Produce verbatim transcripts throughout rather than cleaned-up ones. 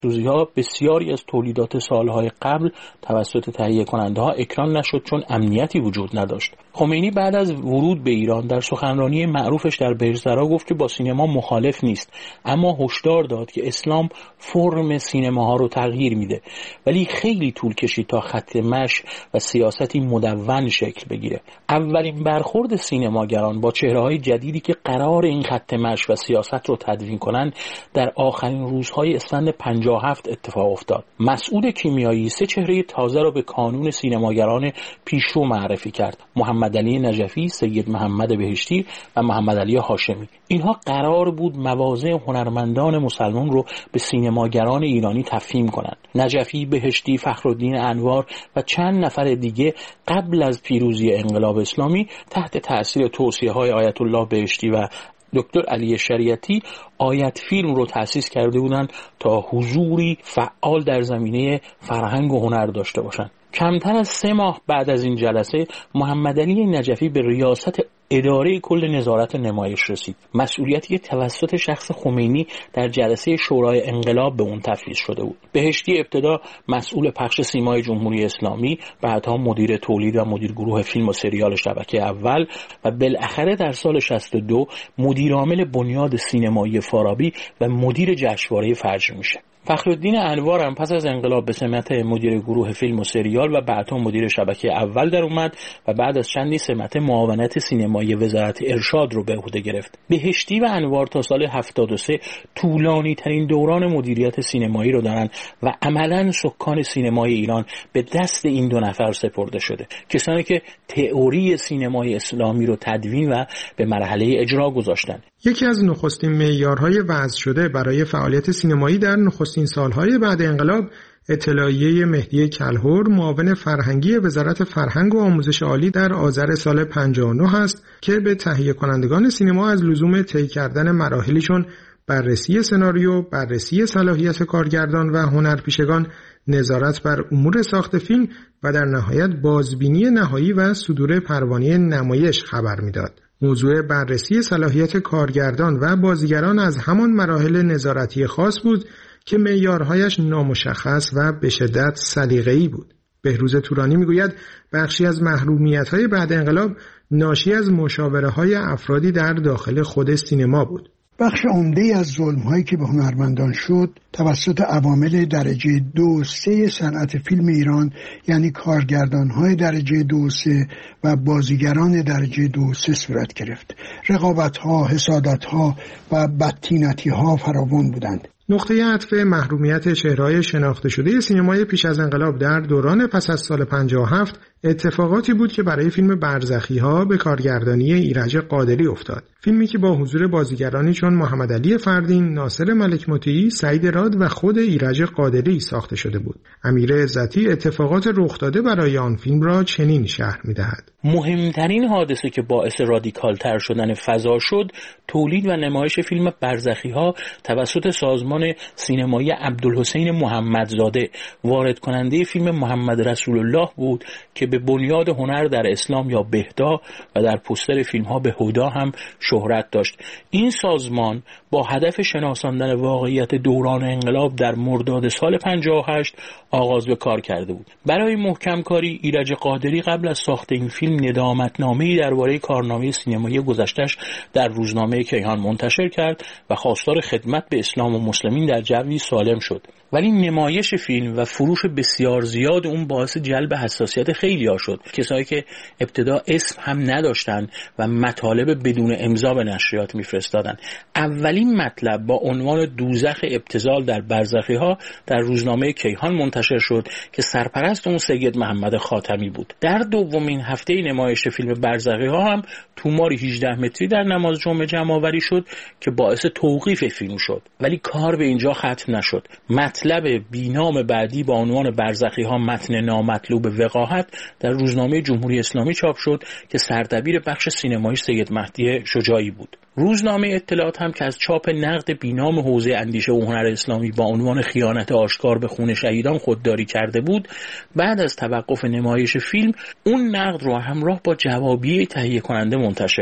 ها بسیاری از تولیدات سالهای قبل توسط تهیه کننده ها اکران نشد چون امنیتی وجود نداشت. خمینی بعد از ورود به ایران در سخنرانی معروفش در بهشت‌زرا گفت که با سینما مخالف نیست، اما هشدار داد که اسلام فرم سینماها رو تغییر میده، ولی خیلی طول کشید تا خط مشی و سیاستی مدون شکل بگیره. اولین برخورد سینماگران با چهره‌های جدیدی که قرار این خط مشی و سیاست رو تدوین کنن در آخرین روزهای اسفند پنجاه و هفت اتفاق افتاد. مسعود کیمیایی سه چهره تازه را به کانون سینماگران پیشرو معرفی کرد: محمد علی نجفی، سید محمد بهشتی و محمد علی هاشمی. اینها قرار بود مواضع هنرمندان مسلمان رو به سینماگران ایرانی تفهیم کنند. نجفی، بهشتی، فخرالدین انوار و چند نفر دیگه قبل از پیروزی انقلاب اسلامی تحت تأثیر توصیه‌های آیت الله بهشتی و دکتر علی شریعتی آیت فیلم رو تأسیس کرده بودند تا حضوری فعال در زمینه فرهنگ و هنر داشته باشند. کمتر از سه ماه بعد از این جلسه محمد علی نجفی به ریاست اداره کل نظارت نمایش رسید، مسئولیتی که توسط شخص خمینی در جلسه شورای انقلاب به اون تفویض شده بود. بهشتی ابتدا مسئول پخش سیمای جمهوری اسلامی، بعدها مدیر تولید و مدیر گروه فیلم و سریال شبکه اول و بالاخره در سال شصت و دو مدیر عامل بنیاد سینمایی فارابی و مدیر جشنواره فجر میشه. فخرالدین انوار هم پس از انقلاب به سمت مدیر گروه فیلم و سریال و بعدها مدیر شبکه اول در اومد و بعد از چندی سمت معاونت سینمایی وزارت ارشاد رو به عهده گرفت. بهشتی و انوار تا سال هفتاد و سه طولانی ترین دوران مدیریت سینمایی رو دارن و عملاً سکان سینمای ایران به دست این دو نفر سپرده شده، کسانی که تئوری سینمای اسلامی رو تدوین و به مرحله اجرا گذاشتن. یکی از نخستین معیارهای وضع شده برای فعالیت سینمایی در نخستین سالهای بعد انقلاب اطلاعیه مهدی کلهر، معاون فرهنگی وزارت فرهنگ و آموزش عالی در آذر سال پنجاه و نه است که به تهیه کنندگان سینما از لزوم طی کردن مراحلی چون بررسی سناریو، بررسی صلاحیت کارگردان و هنرپیشگان، نظارت بر امور ساخت فیلم و در نهایت بازبینی نهایی و صدور پروانه نمایش خبر می‌داد. موضوع بررسی صلاحیت کارگردان و بازیگران از همان مراحل نظارتی خاص بود که معیارهایش نامشخص و به شدت سلیقه‌ای بود. بهروز تورانی میگوید بخشی از محرومیت‌های بعد انقلاب ناشی از مشاوره‌های افرادی در داخل خود سینما بود. بخش عمده از ظلم‌هایی که به هنرمندان شد توسط عوامل درجه دو سه صنعت فیلم ایران، یعنی کارگردان‌های درجه دو سه و بازیگران درجه دو سه صورت گرفت. رقابت‌ها، حسادت‌ها و بدتینتی‌ها فراوان بودند. نقطه عطف محرومیت چهره‌های شناخته شده سینمای پیش از انقلاب در دوران پس از سال پنجاه و هفت اتفاقاتی بود که برای فیلم برزخی‌ها به کارگردانی ایرج قادری افتاد. فیلمی که با حضور بازیگرانی چون محمد علی فردین، ناصر ملک مطیعی، سعید راد و خود ایرج قادری ساخته شده بود. امیر عزتی اتفاقات رخ داده برای آن فیلم را چنین شرح می‌دهد: مهمترین حادثه که باعث رادیکال‌تر شدن فضا شد، تولید و نمایش فیلم برزخی‌ها توسط سازمان سینمایی عبدالحسین محمدزاده، وارد کننده فیلم محمد رسول الله بود که به بنیاد هنر در اسلام یا بهدا و در پوستر فیلم‌ها به هدا هم شهرت داشت. این سازمان با هدف شناساندن واقعیت دوران انقلاب در مرداد سال پنجاه و هشت آغاز به کار کرده بود. برای محکم کاری ایرج قادری قبل از ساخت این فیلم ندامتنامه‌ای درباره کارنامه سینمایی گذشته‌اش در روزنامه کیهان منتشر کرد و خواستار خدمت به اسلام و مسلمین در جوی سالم شد. ولی نمایش فیلم و فروش بسیار زیاد اون باعث جلب حساسیت خیلی‌ها شد. کسایی که ابتدا اسم هم نداشتن و مطالب بدون امضا به نشریات میفرستادن. اولین مطلب با عنوان دوزخ ابتذال در برزخی‌ها در روزنامه کیهان منتشر شد که سرپرست اون سید محمد خاتمی بود. در دومین هفته نمایش فیلم برزخی‌ها هم توماری هجده متری در نماز جمعه جمع‌آوری شد که باعث توقیف فیلم شد. ولی کار به اینجا ختم نشد. مطلب بینام بعدی با عنوان برزخی‌ها متن نامطلوب وقاحت در روزنامه جمهوری اسلامی چاپ شد که سردبیر بخش سینمایی سید مهدی شجاعی بود. روزنامه اطلاعات هم که از چاپ نقد بینام حوزه اندیشه و هنر اسلامی با عنوان خیانت آشکار به خون شهیدان خودداری کرده بود، بعد از توقف نمایش فیلم اون نقد رو همراه با جوابیه تهیه کننده منتشر کرد.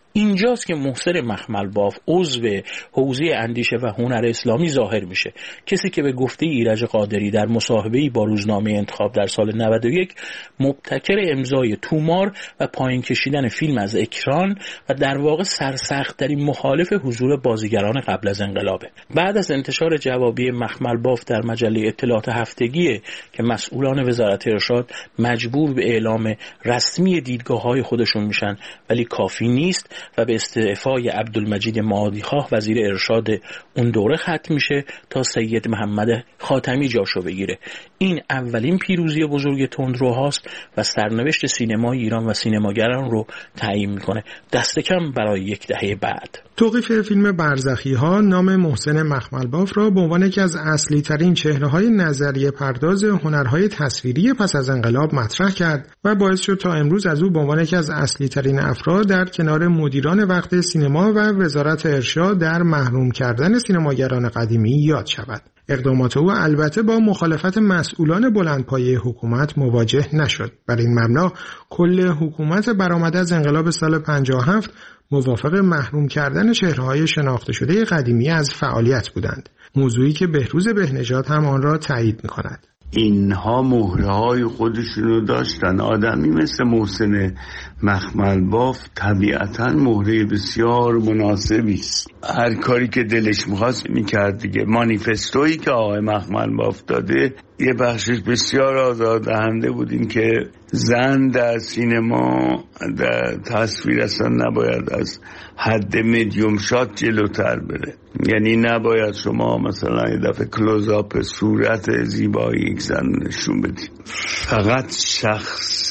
اینجاست که محسن مخملباف عضو حوزه اندیشه و هنر اسلامی ظاهر میشه. کسی که به گفته ایرج قادری در مصاحبه‌ای با روزنامه انتخاب در سال نود و یک مبتکر امضای تومار و پایین کشیدن فیلم از اکران و در واقع سرسخت‌ترین مخالف حضور بازیگران قبل از انقلابه. بعد از انتشار جوابی مخملباف در مجله اطلاعات هفتگی که مسئولان وزارت ارشاد مجبور به اعلام رسمی دیدگاه‌های خودشون میشن ولی کافی نیست و به استعفای عبدالمجید معادیخواه وزیر ارشاد اون دوره ختم میشه تا سید محمد خاتمی جاشو بگیره. این اولین پیروزی بزرگ تندروهاست و سرنوشت سینمای ایران و سینماگران رو تعیین میکنه، دست کم برای یک دهه بعد. توقیف فیلم برزخی ها نام محسن مخملباف را به عنوان یکی از اصلی ترین چهره های نظریه پرداز هنرهای تصویری پس از انقلاب مطرح کرد و باعث شد تا امروز از او به عنوان یکی از اصلی ترین افراد در کنار مدیران وقت سینما و وزارت ارشاد در محروم کردن سینماگران قدیمی یاد شود. اقدامات او البته با مخالفت مسئولان بلندپایه حکومت مواجه نشد. بر این مبنا کل حکومت برآمده از انقلاب سال پنجاه و هفت موافق محروم کردن چهره‌های شناخته شده قدیمی از فعالیت بودند، موضوعی که بهروز بهنژاد هم آن را تایید می‌کند. اینها مهره‌های خودشونو داشتن. آدمی مثل محسن مخملباف طبیعتاً مهره بسیار مناسبی است. هر کاری که دلش می‌خواست می‌کرد دیگه. مانیفستویی که آقای مخملباف داده یه بخشش بسیار آزاردهنده بود، این که زن در سینما در تصویر اصلا نباید از حد مدیوم شات جلوتر بره. یعنی نباید شما مثلا یه دفعه کلوزآپ صورت زیبایی یک زن نشون بدید. فقط شخص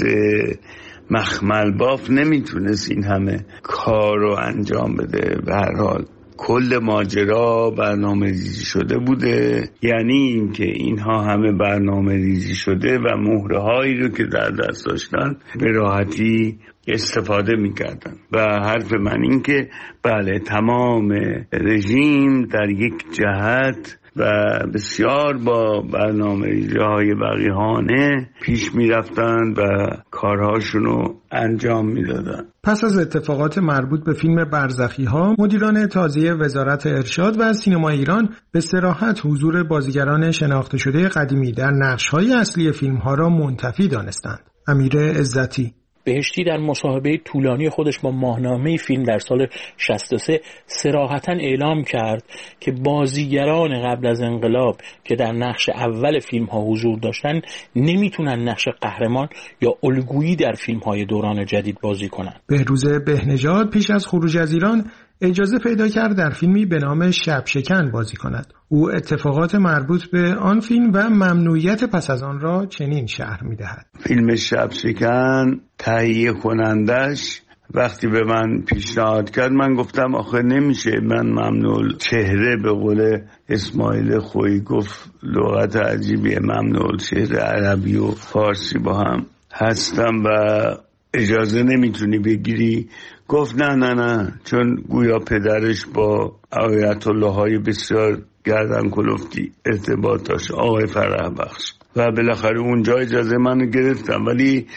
مخملباف نمیتونست این همه کار رو انجام بده. به هر حال کل ماجرا برنامه ریزی شده بوده، یعنی این که اینها همه برنامه ریزی شده و مهره هایی رو که در دست داشتن به راحتی استفاده میکردن. و حرف من این که بله تمام رژیم در یک جهت و بسیار با برنامه ریزی های وقیحانه پیش میرفتن و کارهاشونو انجام میدادن. پس از اتفاقات مربوط به فیلم برزخی ها، مدیران تازه وزارت ارشاد و سینما ایران به صراحت حضور بازیگران شناخته شده قدیمی در نقش‌های اصلی فیلم ها را منتفی دانستند. امیر عزتی بهشتی در مصاحبه طولانی خودش با ماهنامه فیلم در سال شصت و سه صراحتاً اعلام کرد که بازیگران قبل از انقلاب که در نقش اول فیلم ها حضور داشتن نمیتونن نقش قهرمان یا الگویی در فیلم های دوران جدید بازی کنن. بهروز بهنژاد پیش از خروج از ایران اجازه پیدا کرد در فیلمی به نام شب شکن بازی کند. او اتفاقات مربوط به آن فیلم و ممنوعیت پس از آن را چنین شرح می‌دهد. فیلم شب شکن تهیه کنندش وقتی به من پیشنهاد کرد من گفتم آخه نمیشه، من ممنوع چهره به قول اسماعیل خویی گفت لغت عجیبیه، ممنوع چهره عربی و فارسی با هم هستم و اجازه نمیتونی بگیری. گفت نه نه نه، چون گویا پدرش با آیت الله های بسیار گردن کلفتی ارتباط داشت، آقای فرح بخش، و بالاخره اونجا اجازه منو گرفتم. ولی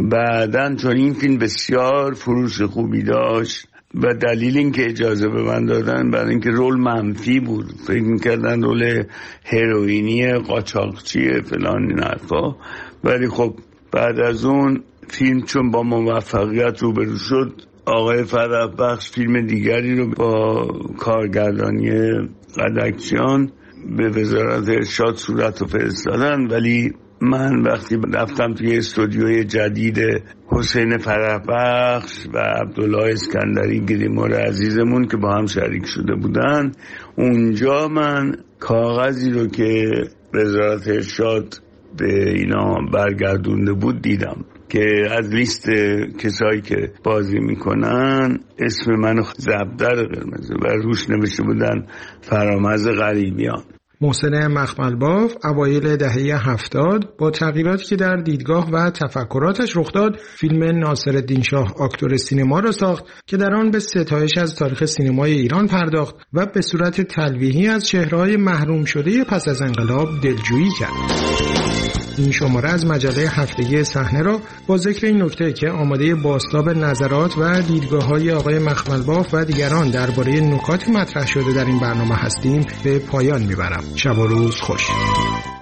بعدن چون این فیلم بسیار فروش خوبی داشت و دلیل این که اجازه به من دادن برای اینکه رول منفی بود، فکر میکردن رول هروئینی قاچاقچی فلان این حرفا، ولی خب بعد از اون فیلم چون با موفقیت روبرو شد، آقای فرح بخش فیلم دیگری رو با کارگردانی قدکچیان به وزارت ارشاد صورت رو فرستادن. ولی من وقتی رفتم توی استودیوی جدید حسین فرح بخش و عبدالله اسکندری گریمور عزیزمون که با هم شریک شده بودن، اونجا من کاغذی رو که وزارت ارشاد به اینا برگردونده بود دیدم که از لیست کسایی که بازی میکنن اسم منو زبدر قرمز و روش نوشته بودن فرامرز غریبیان. محسن مخملباف اوایل دهه هفتاد با تغییراتی که در دیدگاه و تفکراتش رخ داد، فیلم ناصرالدین شاه آکتور سینما را ساخت که در آن به ستایش از تاریخ سینمای ایران پرداخت و به صورت تلویحی از چهره‌های محروم شده پس از انقلاب دلجویی کرد. این شماره از مجله هفتگی صحنه را با ذکر این نکته که آماده بازتاب نظرات و دیدگاه‌های آقای مخملباف و دیگران درباره نکات مطرح شده در این برنامه هستیم به پایان میبرم. شب و روز خوش.